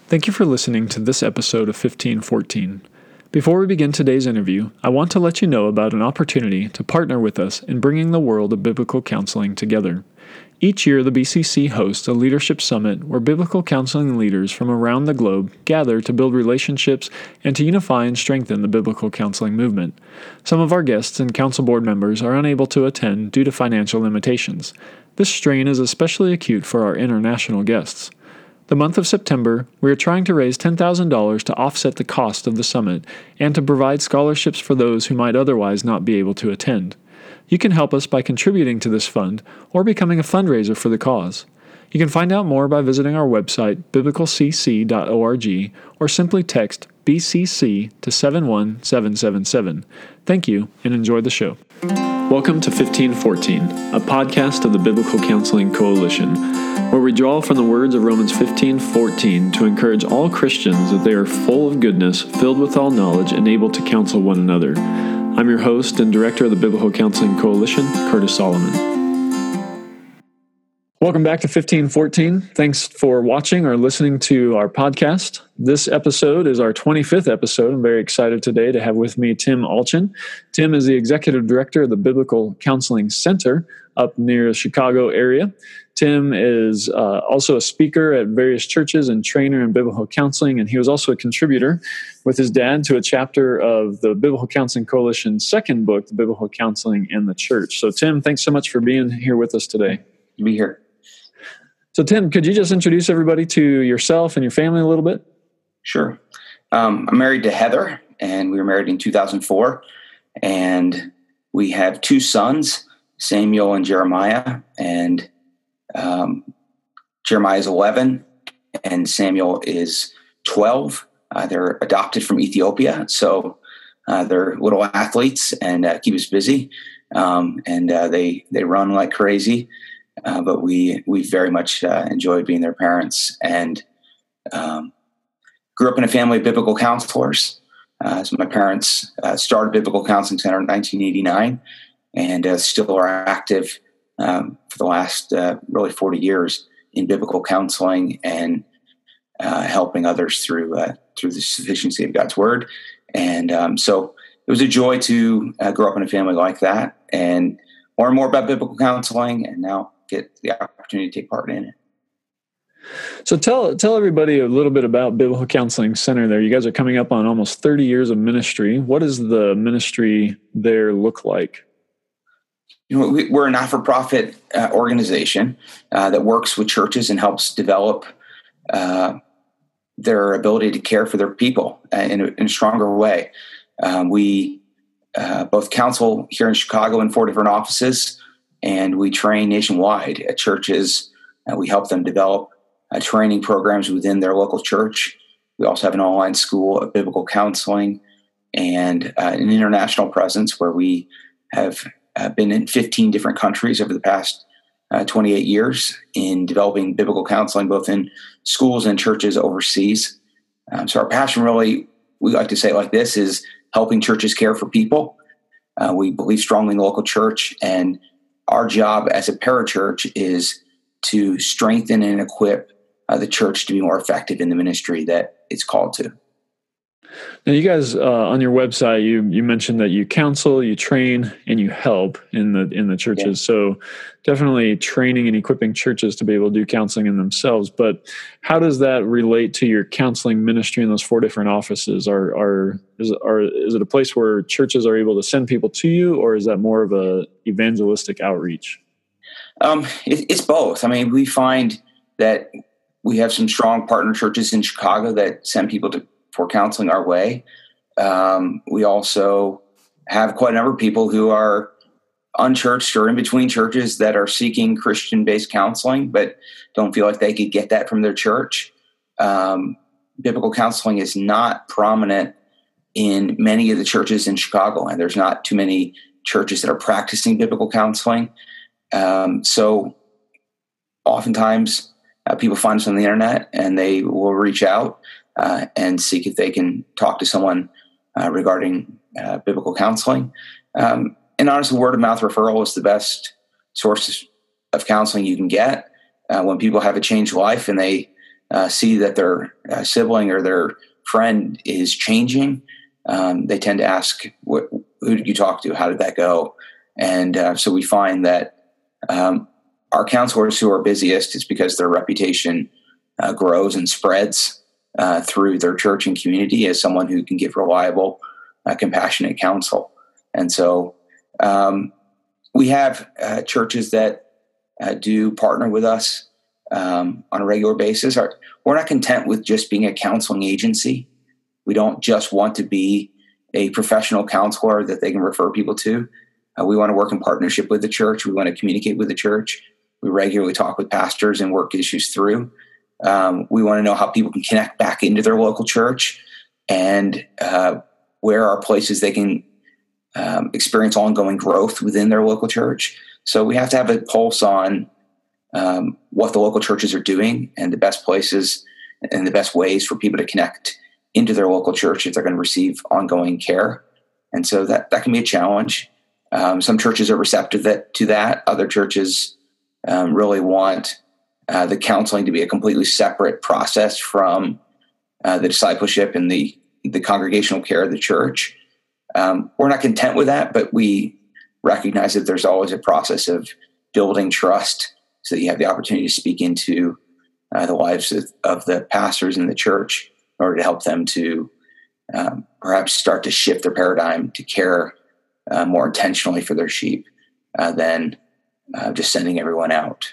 Thank you for listening to this episode of 1514. Before we begin today's interview, I want to let you know about an opportunity to partner with us in bringing the world of biblical counseling together. Each year, the BCC hosts a leadership summit where biblical counseling leaders from around the globe gather to build relationships and to unify and strengthen the biblical counseling movement. Some of our guests and council board members are unable to attend due to financial limitations. This strain is especially acute for our international guests. The month of September, we are trying to raise $10,000 to offset the cost of the summit and to provide scholarships for those who might otherwise not be able to attend. You can help us by contributing to this fund or becoming a fundraiser for the cause. You can find out more by visiting our website, biblicalcc.org, or simply text BCC to 71777. Thank you, and enjoy the show. Welcome to 1514, a podcast of the Biblical Counseling Coalition, where we draw from the words of Romans 15:14 to encourage all Christians that they are full of goodness, filled with all knowledge, and able to counsel one another. I'm your host and director of the Biblical Counseling Coalition, Curtis Solomon. Welcome back to 1514. Thanks for watching or listening to our podcast. This episode is our 25th episode. I'm very excited today to have with me Tim Allchin. Tim is the executive director of the Biblical Counseling Center up near the Chicago area. Tim is also a speaker at various churches and trainer in biblical counseling, and he was also a contributor with his dad to a chapter of the Biblical Counseling Coalition's second book, The Biblical Counseling in the Church. So Tim, thanks so much for being here with us today. To be here. So Tim, could you just introduce everybody to yourself and your family a little bit? Sure. I'm married to Heather, and we were married in 2004, and we have two sons, Samuel and Jeremiah, and Jeremiah is 11, and Samuel is 12. They're adopted from Ethiopia, so they're little athletes and keep us busy, and they run like crazy. But we very much enjoyed being their parents, and grew up in a family of biblical counselors. So my parents started Biblical Counseling Center in 1989, and still are active for the last really 40 years in biblical counseling and helping others through the sufficiency of God's Word. And so it was a joy to grow up in a family like that and learn more about biblical counseling, and now get the opportunity to take part in it. So tell everybody a little bit about Biblical Counseling Center there. You guys are coming up on almost 30 years of ministry. What does the ministry there look like? You know, we're a not-for-profit organization that works with churches and helps develop their ability to care for their people in a stronger way. We both counsel here in Chicago in 4 different offices, and we train nationwide at churches. We help them develop training programs within their local church. We also have an online school of biblical counseling and an international presence where we have been in 15 different countries over the past 28 years in developing biblical counseling, both in schools and churches overseas. So our passion, really, we like to say it like this, is helping churches care for people. We believe strongly in the local church, and our job as a parachurch is to strengthen and equip the church to be more effective in the ministry that it's called to. Now, you guys on your website, you mentioned that you counsel, you train, and you help in the churches. Yeah. So definitely training and equipping churches to be able to do counseling in themselves. But how does that relate to your counseling ministry in those 4 different offices? Is it a place where churches are able to send people to you, or is that more of a evangelistic outreach? It's both. I mean, we find that we have some strong partner churches in Chicago that send people for counseling our way. We also have quite a number of people who are unchurched or in between churches that are seeking Christian-based counseling, but don't feel like they could get that from their church. Biblical counseling is not prominent in many of the churches in Chicago, and there's not too many churches that are practicing biblical counseling. So oftentimes people find us on the internet, and they will reach out and seek if they can talk to someone regarding biblical counseling. And honestly, word-of-mouth referral is the best source of counseling you can get. When people have a changed life and they see that their sibling or their friend is changing, they tend to ask, who did you talk to? How did that go? And so we find that our counselors who are busiest is because their reputation grows and spreads through their church and community as someone who can give reliable, compassionate counsel. And so we have churches that do partner with us on a regular basis. We're not content with just being a counseling agency. We don't just want to be a professional counselor that they can refer people to. We want to work in partnership with the church. We want to communicate with the church. We regularly talk with pastors and work issues through. We want to know how people can connect back into their local church and where are places they can experience ongoing growth within their local church. So we have to have a pulse on what the local churches are doing and the best places and the best ways for people to connect into their local church if they're going to receive ongoing care. And so that can be a challenge. Some churches are receptive to that. Other churches really want the counseling to be a completely separate process from the discipleship and the congregational care of the church. We're not content with that, but we recognize that there's always a process of building trust so that you have the opportunity to speak into the lives of the pastors in the church in order to help them to perhaps start to shift their paradigm to care more intentionally for their sheep than just sending everyone out.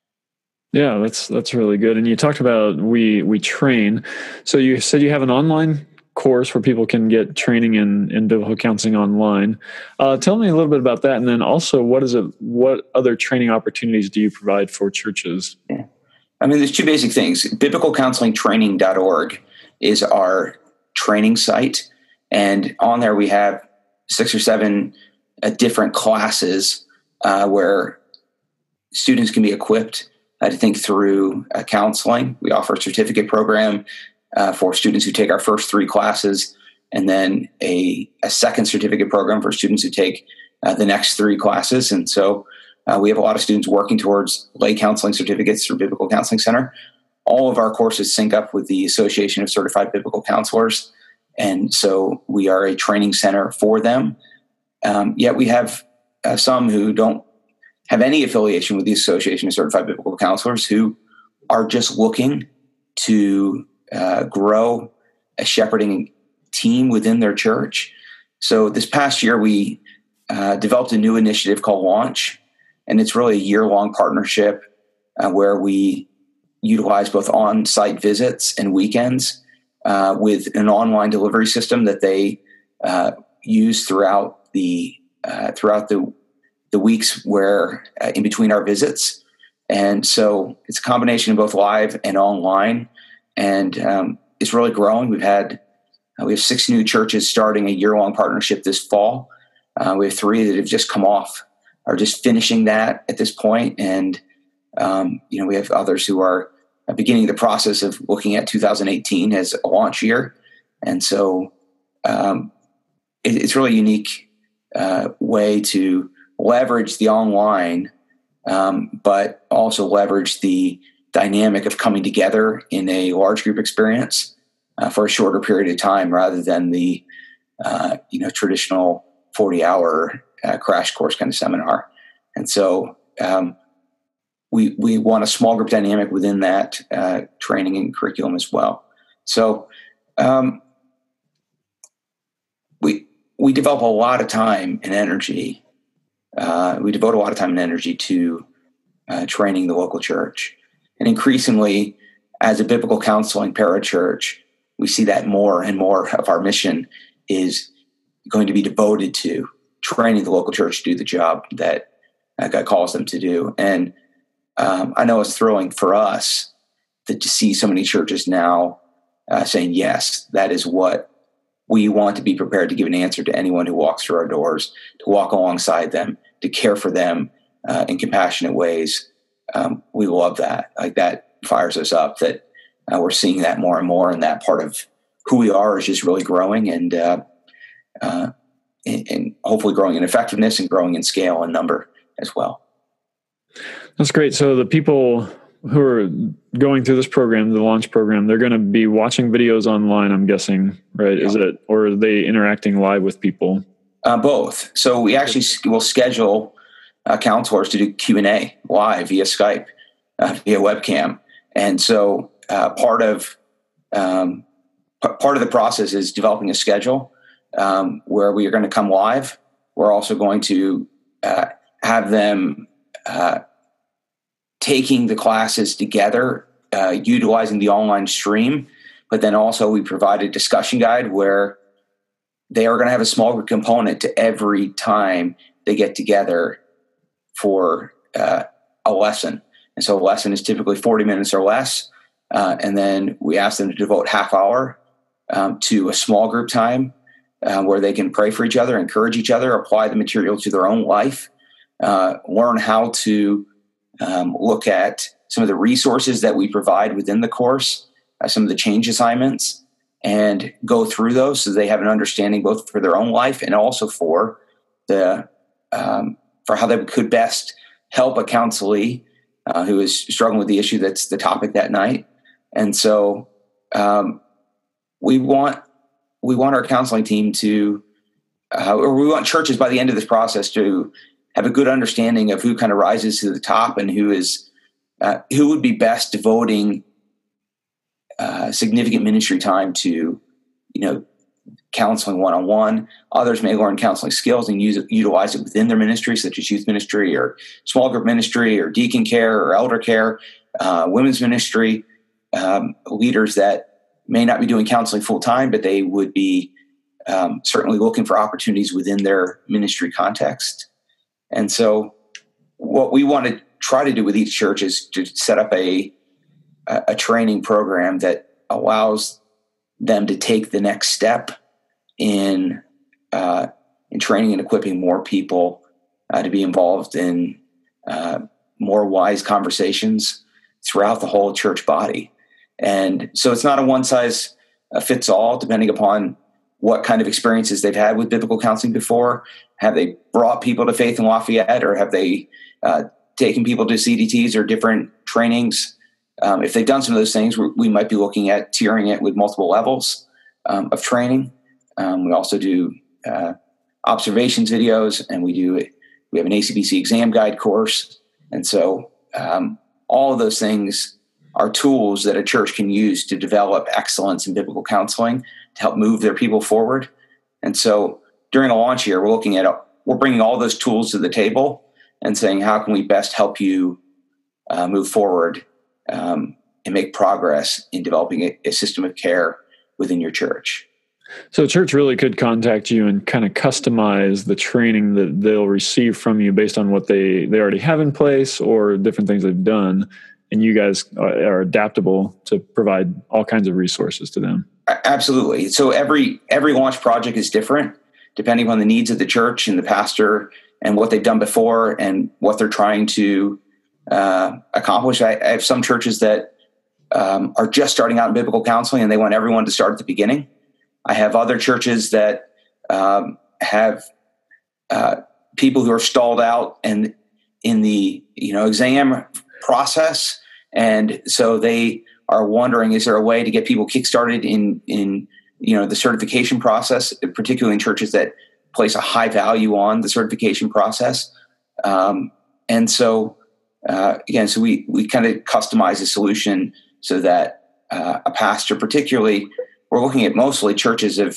Yeah, that's really good. And you talked about we train. So you said you have an online course where people can get training in biblical counseling online. Tell me a little bit about that, and then also what other training opportunities do you provide for churches? Yeah. I mean, there's two basic things. BiblicalCounselingTraining.org is our training site, and on there we have 6 or 7 different classes where students can be equipped to think through counseling. We offer a certificate program for students who take our first 3 classes, and then a second certificate program for students who take the next 3 classes. And so we have a lot of students working towards lay counseling certificates through Biblical Counseling Center. All of our courses sync up with the Association of Certified Biblical Counselors, and so we are a training center for them. Yet we have some who don't have any affiliation with the Association of Certified Biblical Counselors who are just looking to grow a shepherding team within their church. So this past year, we developed a new initiative called Launch, and it's really a year-long partnership where we utilize both on-site visits and weekends with an online delivery system that they use throughout the weeks where in between our visits. And so it's a combination of both live and online, and it's really growing. We have 6 new churches starting a year-long partnership this fall. We have 3 that have just come off, are just finishing that at this point, and we have others who are beginning the process of looking at 2018 as a launch year. And so it's really a unique way to leverage the online, but also leverage the dynamic of coming together in a large group experience for a shorter period of time rather than the traditional 40-hour crash course kind of seminar. And so we want a small group dynamic within that training and curriculum as well. So we develop a lot of time and energy. We devote a lot of time and energy to training the local church. And increasingly, as a biblical counseling parachurch, we see that more and more of our mission is going to be devoted to training the local church to do the job that God calls them to do. And I know it's thrilling for us to see so many churches now saying, yes, that is what we want to be prepared to give an answer to anyone who walks through our doors, to walk alongside them, to care for them in compassionate ways. We love that. Like, that fires us up that we're seeing that more and more, and that part of who we are is just really growing and hopefully growing in effectiveness and growing in scale and number as well. That's great. So the people who are going through this program, the launch program, they're going to be watching videos online, I'm guessing, right? Yeah. Or are they interacting live with people? Both. So we actually will schedule counselors to do Q&A live via Skype, via webcam. And so part of the process is developing a schedule where we are going to come live. We're also going to have them taking the classes together, utilizing the online stream. But then also we provide a discussion guide where they are going to have a small group component to every time they get together for a lesson. And so a lesson is typically 40 minutes or less. And then we ask them to devote half hour to a small group time where they can pray for each other, encourage each other, apply the material to their own life, learn how to look at some of the resources that we provide within the course, some of the change assignments, and go through those so they have an understanding both for their own life and also for how they could best help a counselee who is struggling with the issue that's the topic that night. And so we want our counseling team to, or we want churches by the end of this process to have a good understanding of who kind of rises to the top and who would be best devoting significant ministry time to, counseling one-on-one. Others may learn counseling skills and utilize it within their ministry, such as youth ministry or small group ministry or deacon care or elder care, women's ministry, leaders that may not be doing counseling full-time, but they would be certainly looking for opportunities within their ministry context. And so what we want to try to do with each church is to set up a training program that allows them to take the next step in training and equipping more people to be involved in more wise conversations throughout the whole church body. And so it's not a one size fits all, depending upon what kind of experiences they've had with biblical counseling before. Have they brought people to Faith in Lafayette, or have they taken people to CDTs or different trainings? If they've done some of those things, we might be looking at tiering it with multiple levels of training. We also do observations videos, and we have an ACBC exam guide course. And so all of those things are tools that a church can use to develop excellence in biblical counseling to help move their people forward. And so during a launch year, we're bringing all those tools to the table and saying, how can we best help you move forward and make progress in developing a system of care within your church? So a church really could contact you and kind of customize the training that they'll receive from you based on what they already have in place or different things they've done. And you guys are adaptable to provide all kinds of resources to them. Absolutely. So every launch project is different depending on the needs of the church and the pastor and what they've done before and what they're trying to accomplish. I have some churches that are just starting out in biblical counseling and they want everyone to start at the beginning. I have other churches that have people who are stalled out and in the exam process, and so they are wondering, is there a way to get people kickstarted in the certification process, particularly in churches that place a high value on the certification process. And so so we kind of customize a solution so that a pastor, particularly, we're looking at mostly churches of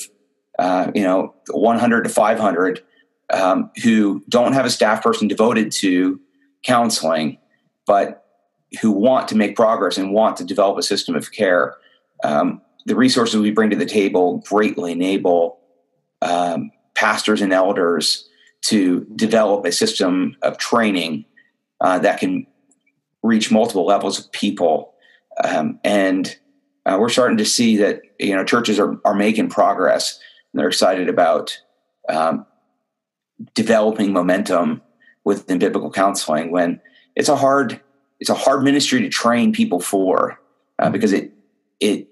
100 to 500 who don't have a staff person devoted to counseling, but who want to make progress and want to develop a system of care. The resources we bring to the table greatly enable pastors and elders to develop a system of training that can reach multiple levels of people. And we're starting to see that churches are making progress, and they're excited about developing momentum within biblical counseling when it's a hard ministry to train people for because it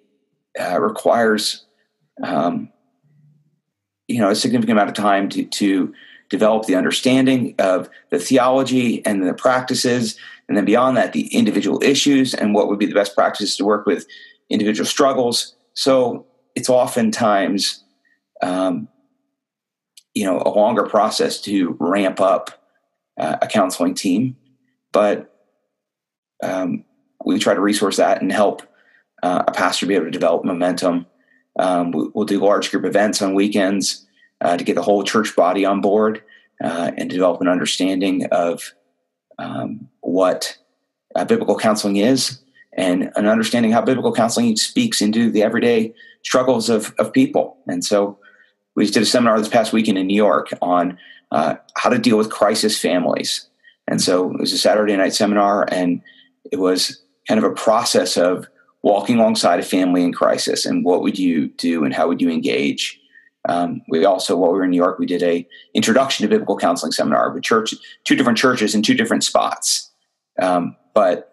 requires a significant amount of time to develop the understanding of the theology and the practices, and then beyond that, the individual issues and what would be the best practices to work with individual struggles. So it's oftentimes, a longer process to ramp up a counseling team, but we try to resource that and help a pastor be able to develop momentum. We'll do large group events on weekends to get the whole church body on board and develop an understanding of what biblical counseling is, and an understanding how biblical counseling speaks into the everyday struggles of people. And so we just did a seminar this past weekend in New York on how to deal with crisis families. And so it was a Saturday night seminar, and it was kind of a process of walking alongside a family in crisis, and what would you do and how would you engage. We also, while we were in New York, we did a introduction to biblical counseling seminar with two different churches in two different spots. But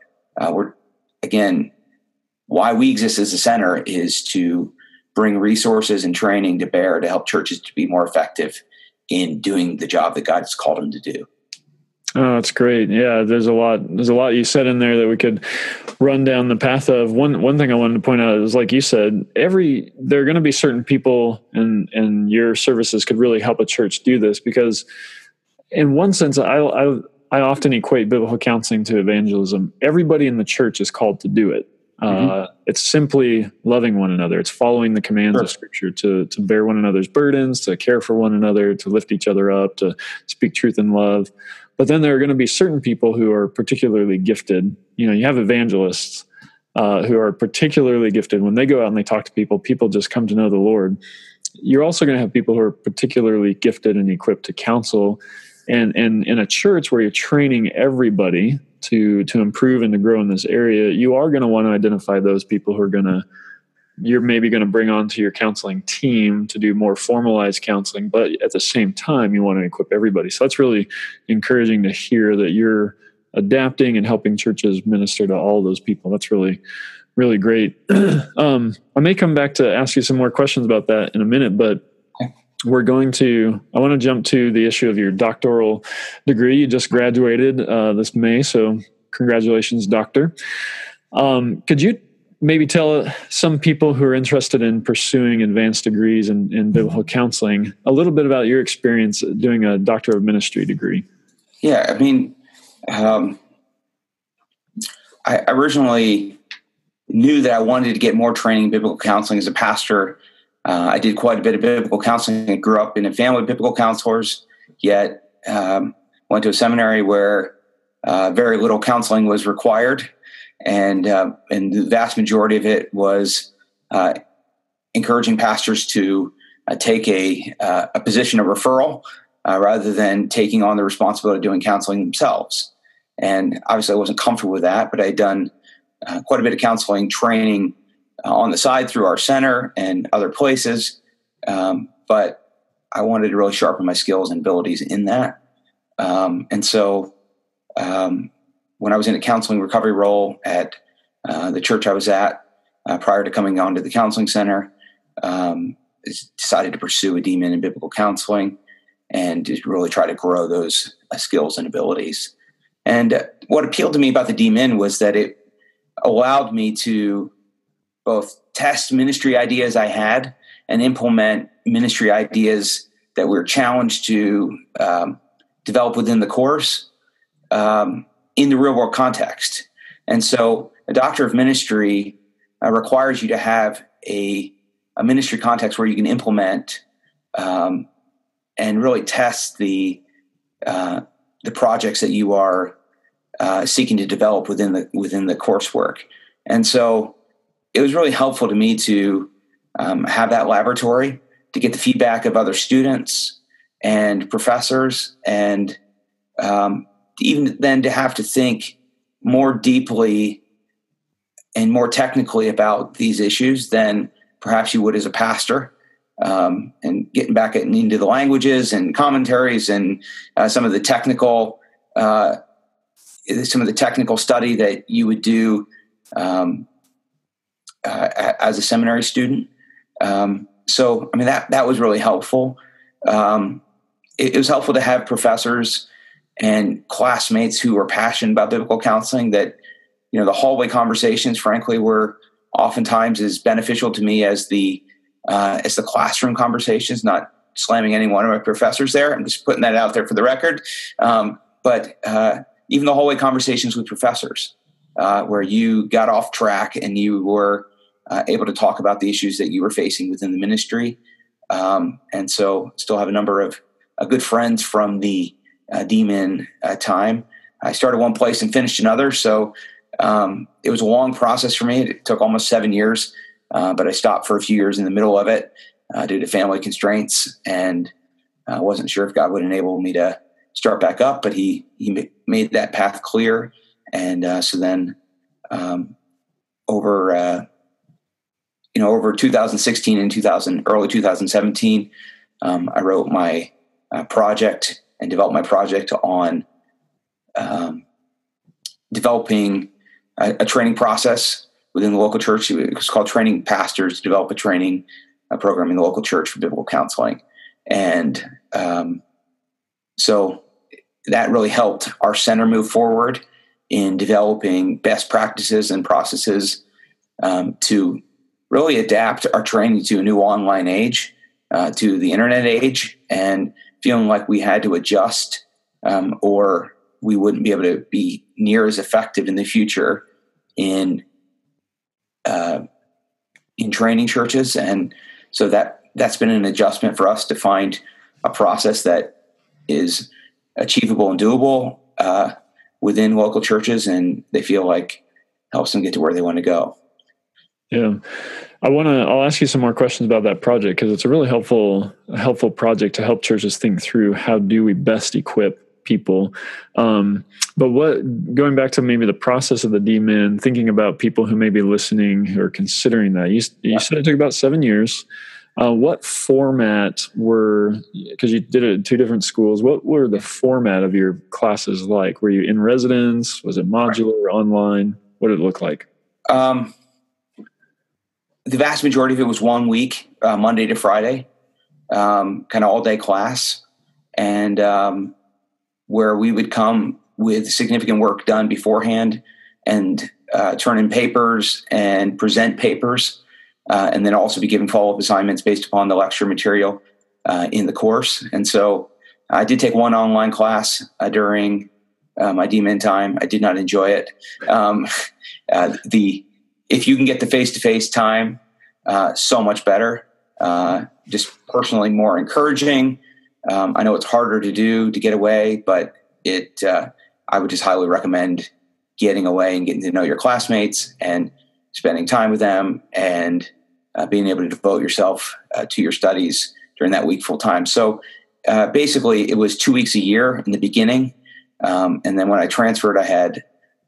why we exist as a center is to bring resources and training to bear to help churches to be more effective in doing the job that God has called them to do. Oh, that's great. Yeah, there's a lot you said in there that we could run down the path of. One thing I wanted to point out is, like you said, there are going to be certain people, and your services could really help a church do this, because in one sense, I often equate biblical counseling to evangelism. Everybody in the church is called to do it. It's simply loving one another. It's following the commands of Scripture to bear one another's burdens, to care for one another, to lift each other up, to speak truth in love. But then there are going to be certain people who are particularly gifted. You have evangelists who are particularly gifted. When they go out and they talk to people just come to know the Lord. You're also going to have people who are particularly gifted and equipped to counsel. And in a church where you're training everybody to improve and to grow in this area, you are going to want to identify those people who you're maybe going to bring onto your counseling team to do more formalized counseling, but at the same time, you want to equip everybody. So that's really encouraging to hear that you're adapting and helping churches minister to all those people. That's really, really great. I may come back to ask you some more questions about that in a minute, but I want to jump to the issue of your doctoral degree. You just graduated this May, so congratulations, doctor. Could you maybe tell some people who are interested in pursuing advanced degrees in biblical counseling a little bit about your experience doing a Doctor of Ministry degree? Yeah, I mean, I originally knew that I wanted to get more training in biblical counseling as a pastor. I did quite a bit of biblical counseling. I grew up in a family of biblical counselors, yet went to a seminary where very little counseling was required. And the vast majority of it was encouraging pastors to take a position of referral rather than taking on the responsibility of doing counseling themselves. And obviously I wasn't comfortable with that, but I'd done quite a bit of counseling training on the side through our center and other places. But I wanted to really sharpen my skills and abilities in that. And so when I was in a counseling recovery role at the church I was at prior to coming on to the counseling center, decided to pursue a DMin in biblical counseling and to really try to grow those skills and abilities. And what appealed to me about the DMin was that it allowed me to both test ministry ideas I had and implement ministry ideas that we were challenged to develop within the course in the real world context. And so a Doctor of Ministry requires you to have a ministry context where you can implement and really test the projects that you are seeking to develop within the coursework. And so it was really helpful to me to have that laboratory to get the feedback of other students and professors, and even then to have to think more deeply and more technically about these issues than perhaps you would as a pastor, and getting back into the languages and commentaries and some of the technical study that you would do as a seminary student. So, I mean, that was really helpful. it was helpful to have professors and classmates who were passionate about biblical counseling. That, the hallway conversations, frankly, were oftentimes as beneficial to me as the classroom conversations. Not slamming any one of my professors there. I'm just putting that out there for the record. But even the hallway conversations with professors, where you got off track and you were able to talk about the issues that you were facing within the ministry. And so still have a number of good friends from the DMin time. I started one place and finished another. So it was a long process for me. It took almost 7 years, but I stopped for a few years in the middle of it due to family constraints. And I wasn't sure if God would enable me to start back up, but he made that path clear. And so then over 2016 and early 2017, I wrote my project and developed my project on developing a training process within the local church. It was called Training Pastors to develop a training program in the local church for biblical counseling. And so that really helped our center move forward in developing best practices and processes to really adapt our training to a new online age, to the internet age, and feeling like we had to adjust or we wouldn't be able to be near as effective in the future in training churches. And so that's been an adjustment for us to find a process that is achievable and doable within local churches, and they feel like helps them get to where they want to go. Yeah. I'll ask you some more questions about that project, because it's a really helpful project to help churches think through how do we best equip people. But going back to maybe the process of the DMin, thinking about people who may be listening who are considering that, you said it took about 7 years. What format because you did it at 2 different schools, what were the format of your classes like? Were you in residence? Was it modular or online? What did it look like? The vast majority of it was 1 week, Monday to Friday, kind of all day class, and where we would come with significant work done beforehand and turn in papers and present papers, and then also be given follow-up assignments based upon the lecture material in the course. And so I did take one online class during my DMin time. I did not enjoy it. If you can get the face-to-face time, so much better. Just personally more encouraging. I know it's harder to do to get away, but I would just highly recommend getting away and getting to know your classmates and spending time with them and being able to devote yourself to your studies during that week full time. So basically, it was 2 weeks a year in the beginning, and then when I transferred, I had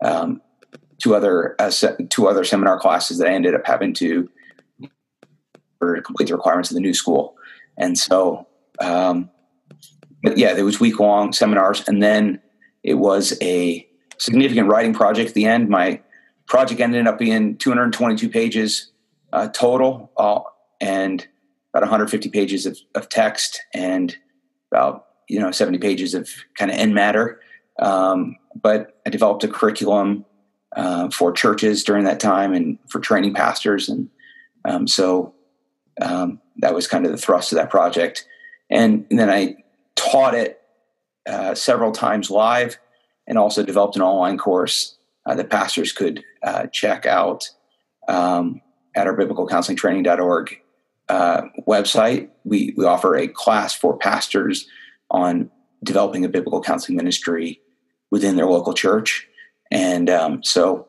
two other seminar classes that I ended up having to complete the requirements of the new school. And so, but yeah, there was week-long seminars, and then it was a significant writing project at the end. My project ended up being 222 pages total, and about 150 pages of text, and about 70 pages of kind of end matter. But I developed a curriculum for churches during that time and for training pastors. And so that was kind of the thrust of that project. And then I taught it several times live, and also developed an online course that pastors could check out at our biblicalcounselingtraining.org website. We offer a class for pastors on developing a biblical counseling ministry within their local church. And so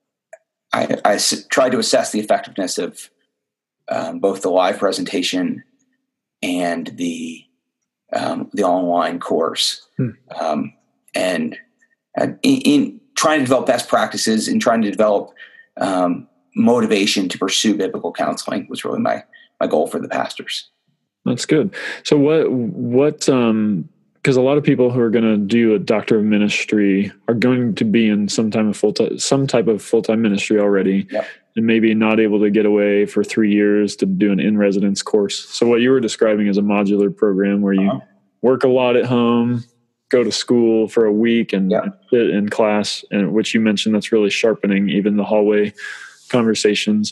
I tried to assess the effectiveness of both the live presentation and the online course. And in trying to develop best practices and trying to develop motivation to pursue biblical counseling was really my goal for the pastors. That's good. So what because a lot of people who are going to do a doctor of ministry are going to be in some type of full-time ministry already. Yep. And maybe not able to get away for 3 years to do an in-residence course. So what you were describing is a modular program where you work a lot at home, go to school for a week and sit in class, and which you mentioned, that's really sharpening even the hallway conversations.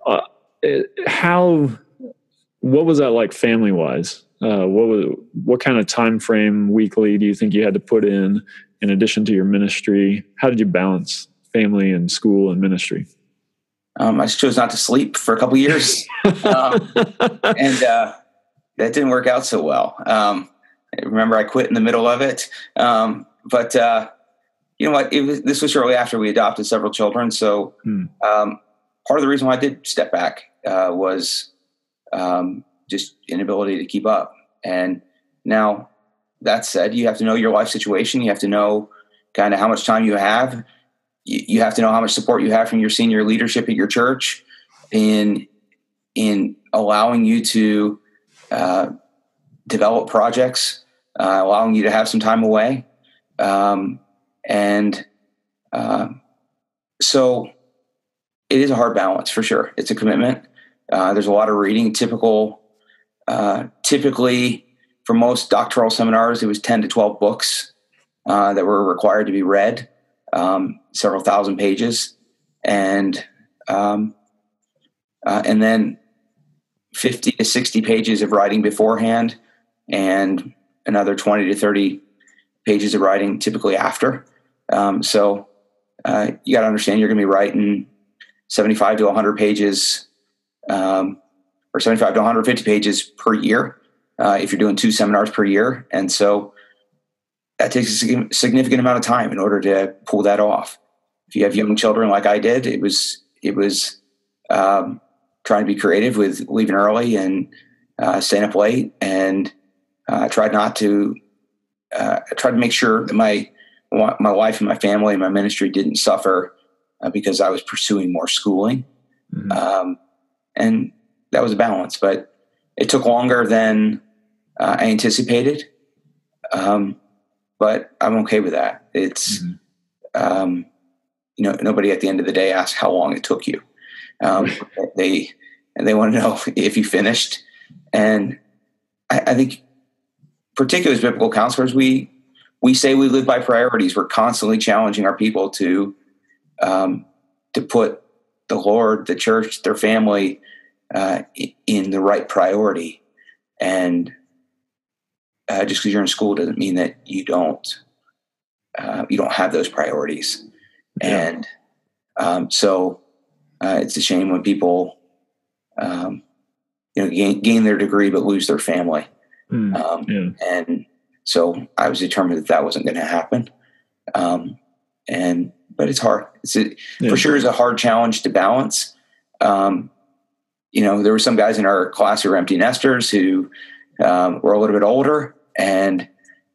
What was that like family wise? What kind of time frame weekly do you think you had to put in addition to your ministry? How did you balance family and school and ministry? I chose not to sleep for a couple of years, and that didn't work out so well. I remember I quit in the middle of it, but you know what? This was shortly after we adopted several children, so part of the reason why I did step back was just inability to keep up. And now, that said, you have to know your life situation. You have to know kind of how much time you have. You have to know how much support you have from your senior leadership at your church in allowing you to develop projects, allowing you to have some time away. So it is a hard balance for sure. It's a commitment. There's a lot of reading. Typically, for most doctoral seminars, it was 10 to 12 books that were required to be read, several thousand pages, and then 50 to 60 pages of writing beforehand, and another 20 to 30 pages of writing typically after. So you got to understand you're going to be writing 75 to 100 pages, or 75 to 150 pages per year, if you're doing 2 seminars per year. And so that takes a significant amount of time in order to pull that off. If you have young children like I did, it was trying to be creative with leaving early and staying up late, and tried to make sure that my wife and my family and my ministry didn't suffer because I was pursuing more schooling. Mm-hmm. And that was a balance, but it took longer than I anticipated. But I'm okay with that. It's, nobody at the end of the day asks how long it took you. They want to know if you finished. And I think, particularly as biblical counselors, we say we live by priorities. We're constantly challenging our people to put the Lord, the church, their family in the right priority. And just because you're in school doesn't mean that you don't have those priorities. Yeah. And so it's a shame when people gain their degree but lose their family. And so I was determined that wasn't going to happen. But it's hard. For sure is a hard challenge to balance. There were some guys in our class who were empty nesters who were a little bit older, and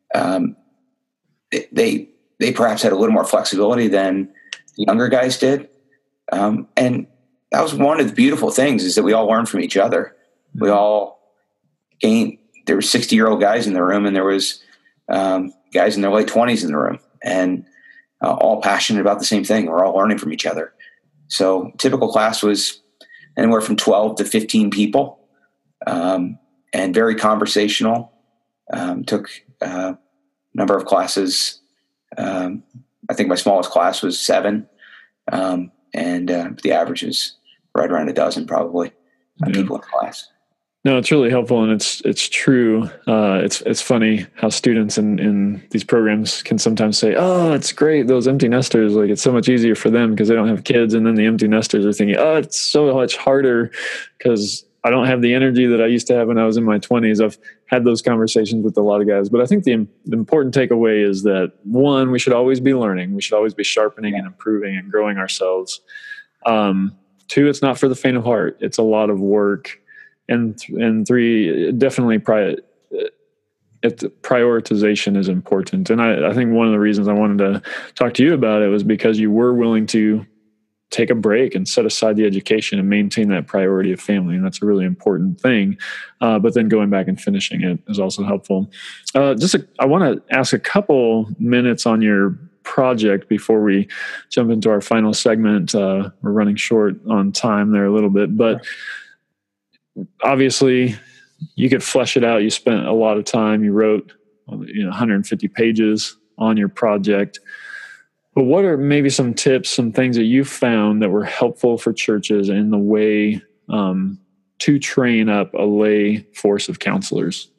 they perhaps had a little more flexibility than the younger guys did. And that was one of the beautiful things, is that we all learned from each other. We all gained. There were 60-year-old guys in the room, and there was guys in their late 20s in the room, and all passionate about the same thing. We're all learning from each other. So typical class was anywhere from 12 to 15 people, and very conversational. Took a number of classes. I think my smallest class was 7, and the average is right around a dozen probably people in class. No, it's really helpful, and it's true. It's funny how students in these programs can sometimes say, "Oh, it's great, those empty nesters. Like, it's so much easier for them because they don't have kids." And then the empty nesters are thinking, "Oh, it's so much harder because I don't have the energy that I used to have when I was in my 20s." I've had those conversations with a lot of guys, but I think the important takeaway is that, one, we should always be learning. We should always be sharpening and improving and growing ourselves. 2, it's not for the faint of heart. It's a lot of work. And 3, definitely prioritization is important. And I think one of the reasons I wanted to talk to you about it was because you were willing to take a break and set aside the education and maintain that priority of family. And that's a really important thing. But then going back and finishing it is also helpful. I want to ask a couple minutes on your project before we jump into our final segment. We're running short on time there a little bit, but obviously you could flesh it out. You spent a lot of time. You wrote 150 pages on your project. But what are maybe some tips, some things that you found that were helpful for churches in the way to train up a lay force of counselors?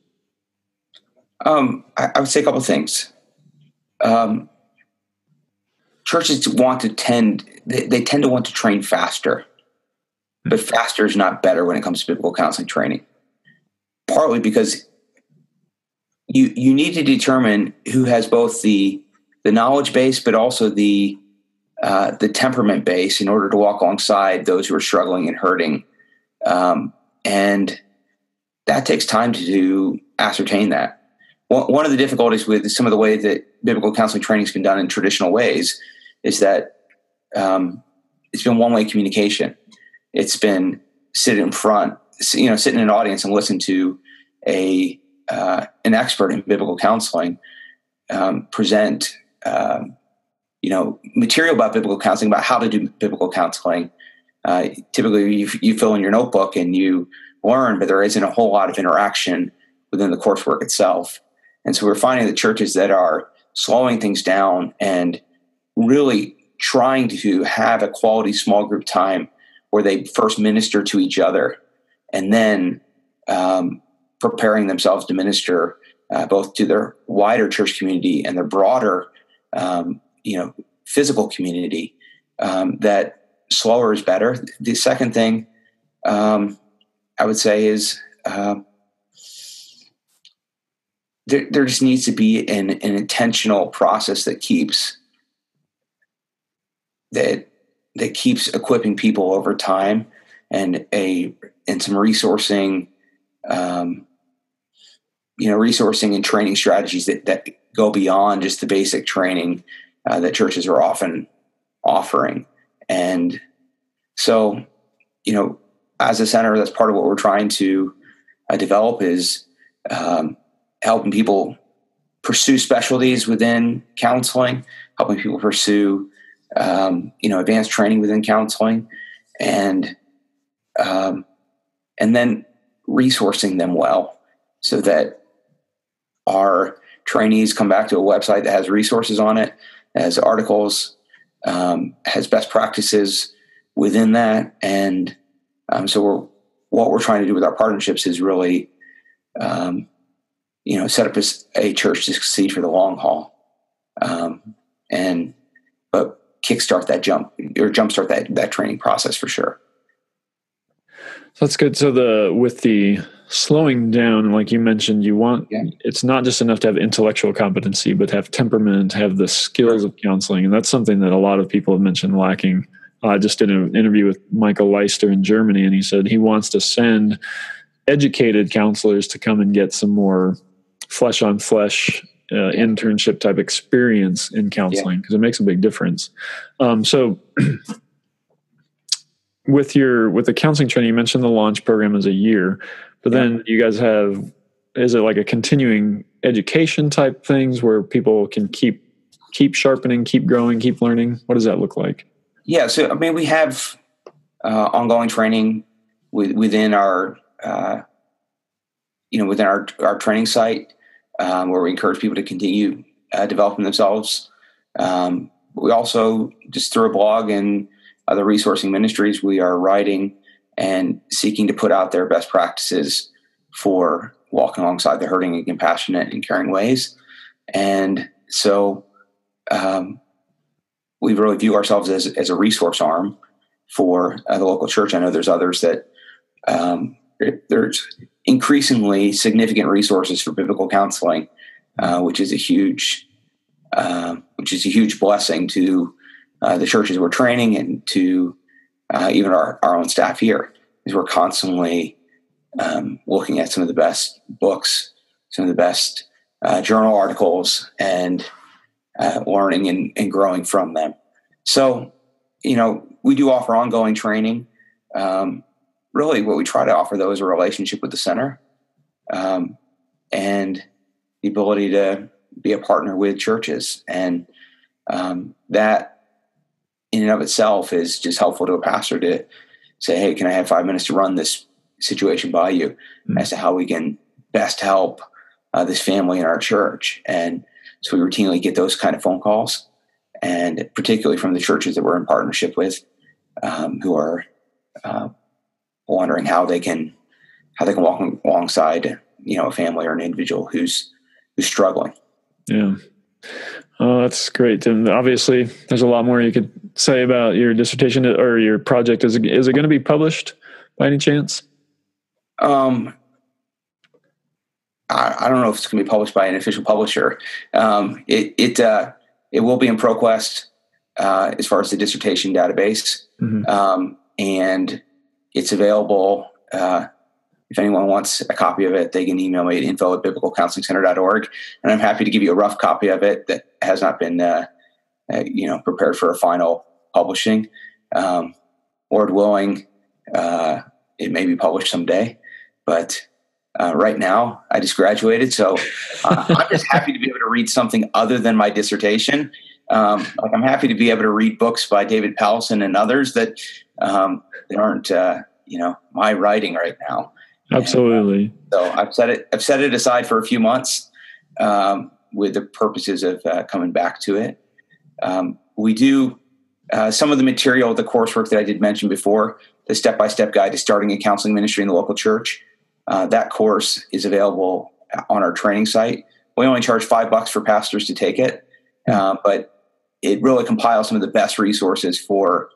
I would say a couple of things. Churches tend to want to train faster, but faster is not better when it comes to biblical counseling training. Partly because you need to determine who has both the knowledge base, but also the temperament base in order to walk alongside those who are struggling and hurting. And that takes time to ascertain that. One of the difficulties with some of the way that biblical counseling training has been done in traditional ways is that it's been one-way communication. It's been sit in front, sit in an audience and listen to an expert in biblical counseling present material about biblical counseling, about how to do biblical counseling. Typically, you fill in your notebook and you learn, but there isn't a whole lot of interaction within the coursework itself. And so we're finding that churches that are slowing things down and really trying to have a quality small group time where they first minister to each other and then preparing themselves to minister both to their wider church community and their broader, physical community, that slower is better. The second thing I would say is there just needs to be an intentional process that keeps equipping people over time, and some resourcing, resourcing and training strategies that go beyond just the basic training that churches are often offering. And so, as a center, that's part of what we're trying to develop is helping people pursue specialties within counseling, helping people pursue, advanced training within counseling, and then resourcing them well so that our trainees come back to a website that has resources on it, has articles, has best practices within that. And so what we're trying to do with our partnerships is really, set up a church to succeed for the long haul, but kickstart that jumpstart that training process for sure. So that's good. So with the slowing down, like you mentioned, it's not just enough to have intellectual competency, but have temperament, have the skills of counseling. And that's something that a lot of people have mentioned lacking. I just did an interview with Michael Leister in Germany, and he said he wants to send educated counselors to come and get some more flesh on flesh internship type experience in counseling, because it makes a big difference. So with the counseling training, you mentioned the launch program is a year, but then you guys is it like a continuing education type things where people can keep sharpening, keep growing, keep learning? What does that look like? Yeah. So, we have ongoing training within our training site, where we encourage people to continue developing themselves. We also, just through a blog and other resourcing ministries, we are writing and seeking to put out their best practices for walking alongside the hurting in compassionate and caring ways. And so we really view ourselves as a resource arm for the local church. I know there's others that there's increasingly significant resources for biblical counseling, which is a huge blessing to the churches we're training and to even our own staff here, because we're constantly looking at some of the best books, some of the best journal articles, and learning and growing from them. So, we do offer ongoing training. Really what we try to offer, though, is a relationship with the center, and the ability to be a partner with churches. And that in and of itself is just helpful to a pastor to say, hey, can I have 5 minutes to run this situation by you as to how we can best help this family in our church. And so we routinely get those kind of phone calls, and particularly from the churches that we're in partnership with, who are wondering how they can walk alongside, a family or an individual who's struggling. Yeah. Oh, that's great. And obviously there's a lot more you could say about your dissertation or your project. Is it going to be published by any chance? I don't know if it's going to be published by an official publisher. It will be in ProQuest as far as the dissertation database, and it's available. If anyone wants a copy of it, they can email me at info@biblicalcounselingcenter.org, and I'm happy to give you a rough copy of it that has not been prepared for a final publishing. Lord willing, it may be published someday, but right now I just graduated, so I'm just happy to be able to read something other than my dissertation. I'm happy to be able to read books by David Powlison and others that aren't my writing right now. Absolutely. And, so I've set it aside for a few months with the purposes of coming back to it. We do some of the material, the coursework that I did mention before, the step-by-step guide to starting a counseling ministry in the local church. That course is available on our training site. We only charge $5 for pastors to take it, but it really compiles some of the best resources for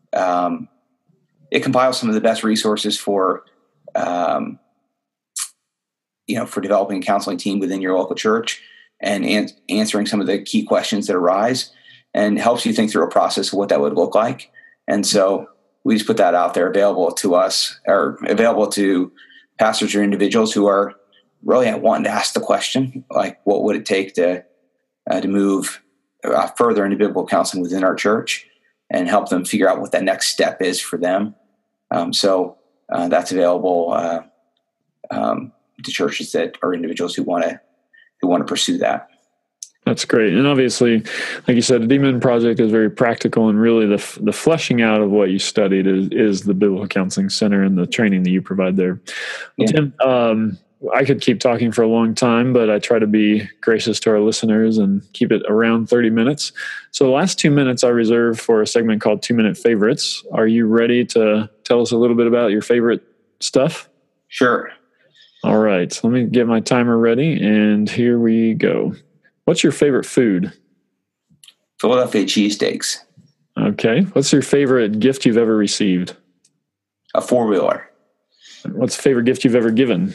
for developing a counseling team within your local church and answering some of the key questions that arise, and helps you think through a process of what that would look like. And so we just put that out there, available to us, or available to pastors or individuals who are really wanting to ask the question, like, what would it take to move further into biblical counseling within our church, and help them figure out what that next step is for them. So that's available to churches that are individuals who want to pursue that. That's great. And obviously, like you said, the DMIN project is very practical, and really the fleshing out of what you studied is the Biblical Counseling Center and the training that you provide there. Well, Tim, I could keep talking for a long time, but I try to be gracious to our listeners and keep it around 30 minutes. So the last 2 minutes I reserve for a segment called 2-Minute Favorites. Are you ready to tell us a little bit about your favorite stuff? Sure. All right. Let me get my timer ready, and here we go. What's your favorite food? Philadelphia cheesesteaks. Okay. What's your favorite gift you've ever received? A 4-wheeler. What's the favorite gift you've ever given?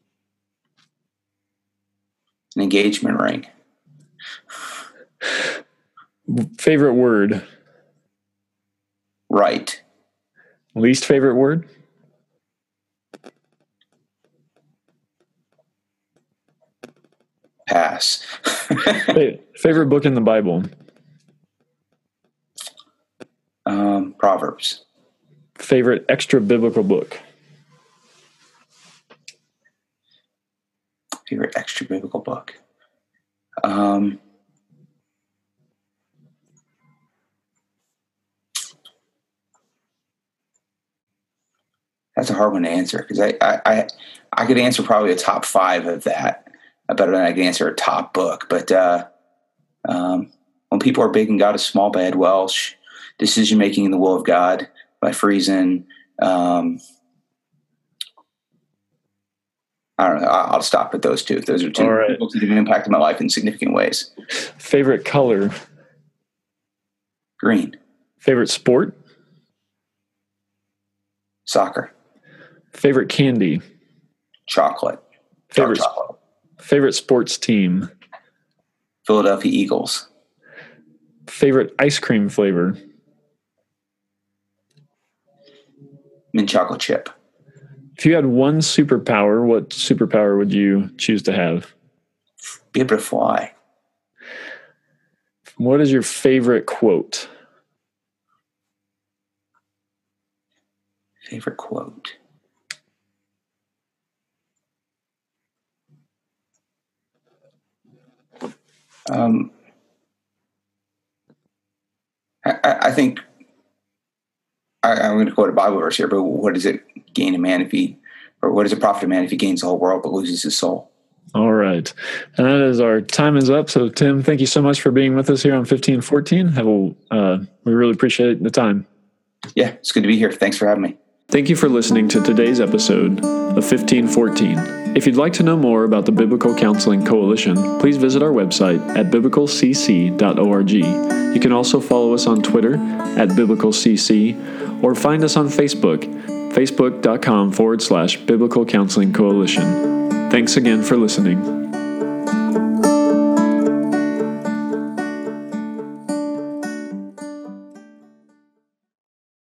An engagement ring. Favorite word? Right. Least favorite word? Pass. Favorite book in the Bible? Proverbs. Favorite extra biblical book? Favorite extra biblical book. That's a hard one to answer, because I could answer probably a top 5 of that better than I can answer a top book. But When People Are Big and God Is Small by Ed Welch, Decision Making in the Will of God by Friesen. I don't know. I'll stop at those two. Those are two books that have impacted my life in significant ways. Favorite color? Green. Favorite sport? Soccer. Favorite candy? Chocolate. Favorite sports team? Philadelphia Eagles. Favorite ice cream flavor? Mint chocolate chip. If you had one superpower, what superpower would you choose to have? Be able to fly. What is your favorite quote? Favorite quote. I think I'm going to quote a Bible verse here, but what does it gain a man if he, or what does it profit a man if he gains the whole world but loses his soul? All right. And that is our time is up. So, Tim, thank you so much for being with us here on 1514. We really appreciate the time. Yeah, it's good to be here. Thanks for having me. Thank you for listening to today's episode of 1514. If you'd like to know more about the Biblical Counseling Coalition, please visit our website at biblicalcc.org. You can also follow us on Twitter at biblicalcc or find us on Facebook, facebook.com/Biblical Counseling Coalition. Thanks again for listening.